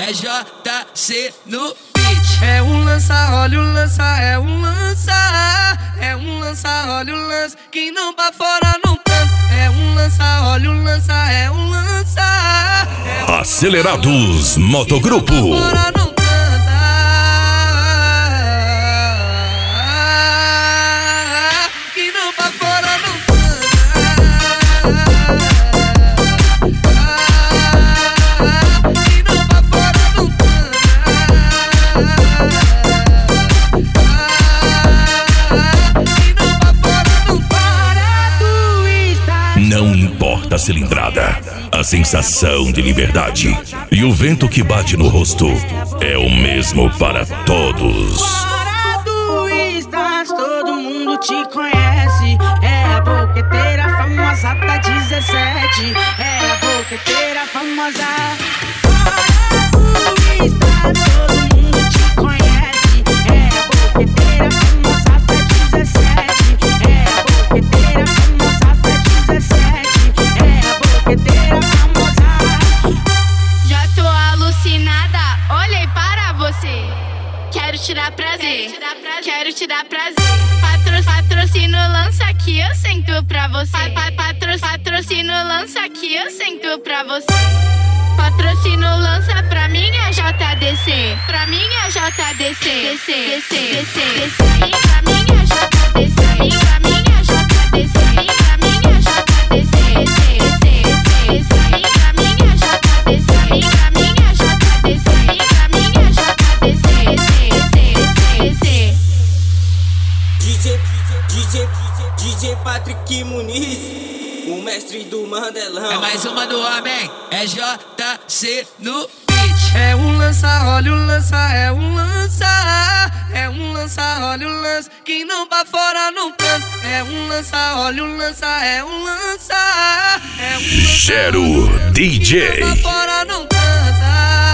é JC no beat. É um lança, olha o lança, é um lança. É um lança, olha o lança, que não pra fora não cansa. É um lança, olha o lança, é um lança. Acelerados Motogrupo. Fora não cansa. Que não pra fora não cansa. Que não pra fora não cansa. Não importa a cilindrada, a sensação de liberdade e o vento que bate no rosto é o mesmo para todos. Fora do Stars, todo mundo te conhece. É a boqueteira famosa da 17. É a boqueteira famosa. Fora do Stars, todo mundo te conhece. É a boqueteira famosa da 17. É a boqueteira famosa da 17. É a boqueteira famosa. Já tô alucinada, olhei para você. Quero tirar prazer, quero tirar prazer. Patrocínio lança que eu sento pra você. Patrocínio lança que eu sento pra você. Patrocínio lança pra mim é JDC. Pra mim é JDC. Descer. Pra mim é JDC. Pra mim é JDC. Pra mim é JDC. Pra mim é JDC. Pra mim é JDC. Pra mim é JDC. DJ Patrick Muniz, o mestre do Mandelão. É mais uma do homem, é JC no beat. É um lança, olha o lança, é um lança. É um lança, olha o lança, que não pra fora não cansa. É um lança, olha o lança, é um lança. É um lança, Gero DJ. que não pra fora não cansa.